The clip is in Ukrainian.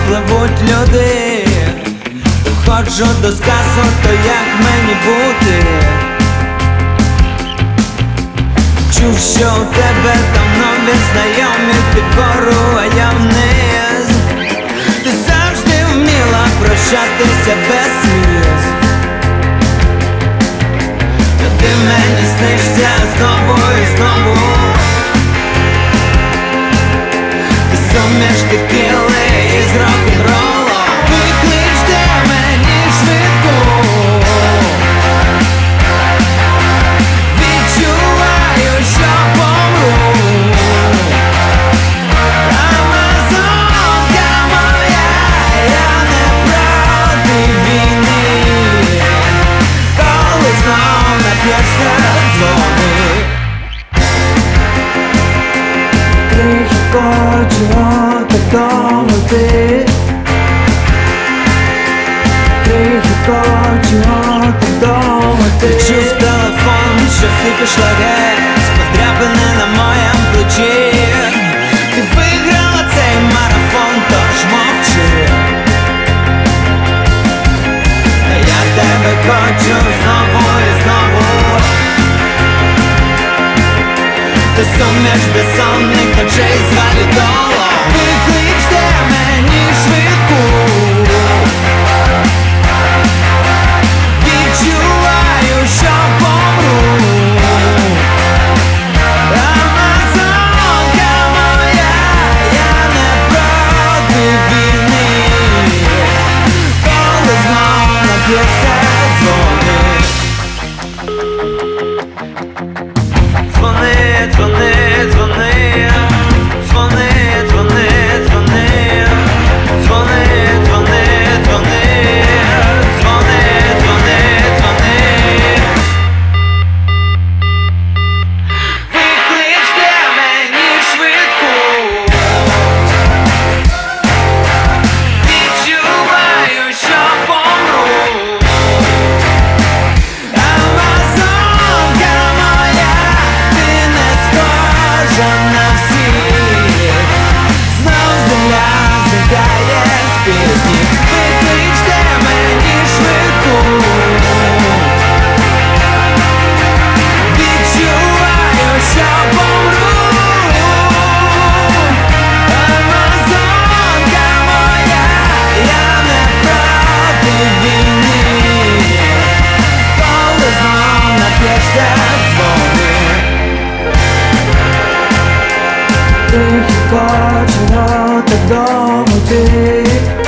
пливуть люди. Доходжу до сказу, то як мені бути? Чув, що у тебе там нові знайомі, ти вгору, а я вниз. Ти завжди вміла прощатися без сліз. Та ти мені снишся знову і знову. Ти суміш текіли із рок-н-ролу. Викличте мені швидку. Відчуваю, що помру. Амазонка моя, я не проти війни. Коли знов нап'єшся дзвони. Трохи хочу додому ти. Трохи хочу додому ти. Чув телефон, що ти пішла геть, подряпини на моєму плечі. Ти виграла цей марафон, тож мовчи. А я тебе хочу знову і знову. Ти суміш безсонних ночей з валідолу. Викличте мені швидку. Відчуваю, що помру. Амазонка моя, я не проти війни. Коли знов нап'єшся дзвони. Дзвони, дзвони, дзвони. Дзвони, дзвони, дзвони. Дзвони, дзвони, дзвони. Дзвони, дзвони, дзвони. Викличте мені швидку. Відчуваю, що помру. Амазонка моя, ти не схожа на всіх. Знов земля зникає з-під ніг. Викличте мені швидку. Відчуваю, що помру. Амазонка моя, я не проти війни. Коли знов нап'єшся дзвони. Трохи хочу додому ти.